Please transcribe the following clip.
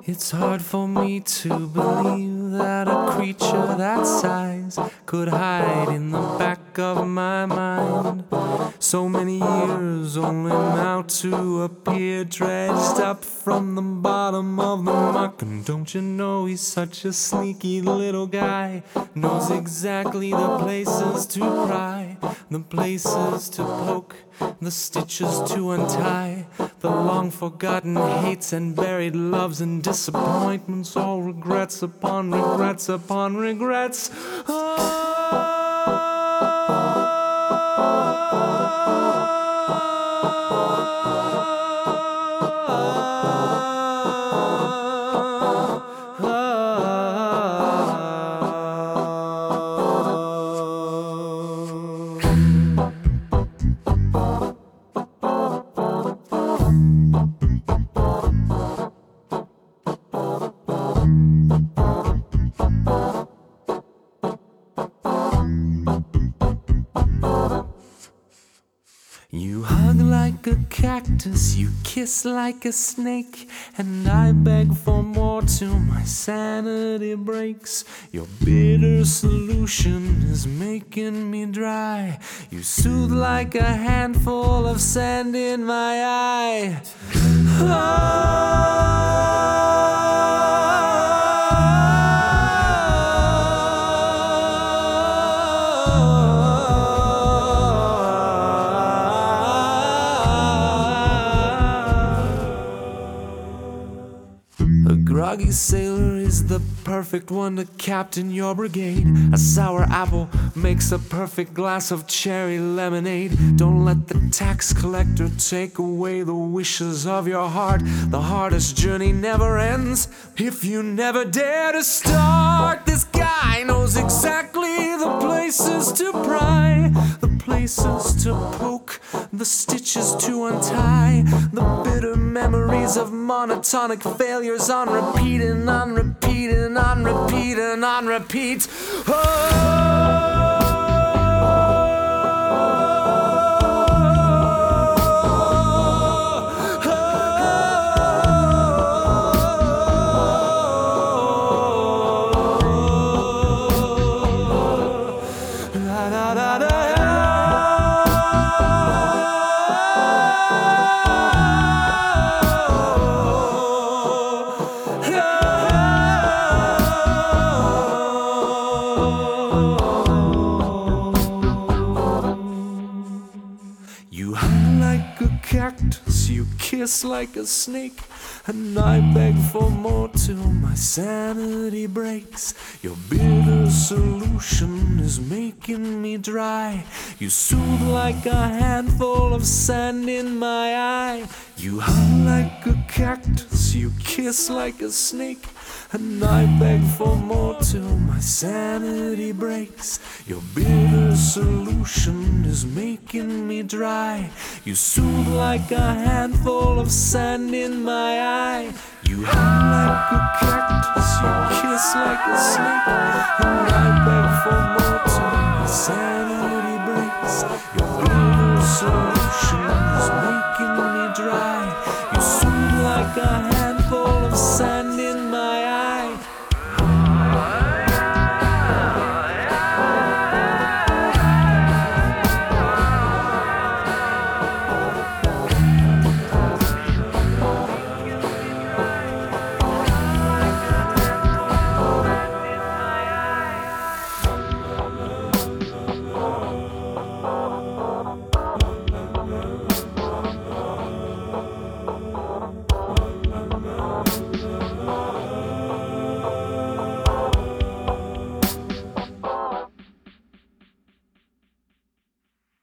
It's hard for me to believe that a creature that size could hide in the back of my mind. So many years only now to appear dredged up from the bottom of the muck. And don't you know he's such a sneaky little guy? Knows exactly the places to pry, the places to poke, the stitches to untie, the long forgotten hates and buried loves and disappointments, all regrets upon regrets upon regrets. You hug like a cactus, you kiss like a snake, and I beg for more till my sanity breaks. Your bitter solution is making me dry. You soothe like a handful of sand in my eye. A groggy sailor is the perfect one to captain your brigade. A sour apple makes a perfect glass of cherry lemonade. Don't let the tax collector take away the wishes of your heart. The hardest journey never ends if you never dare to start. This guy knows exactly the places to pry, the places to poke, the stitches to untie, the bitter memories of monotonic failures on repeat and on repeat and on repeat and on repeat. You hug like a cactus, you kiss like a snake, and I beg for more till my sanity breaks. Your bitter solution is making me dry. You soothe like a handful of sand in my eye. You hug like a cactus, you kiss like a snake, and I beg for more till my sanity breaks. Your bitter solution is making me dry. You soothe like a handful of sand in my eye. You hug like a cactus, you kiss like a snake, and I beg for more till my sanity breaks. Your bitter solution is making me dry. You soothe like a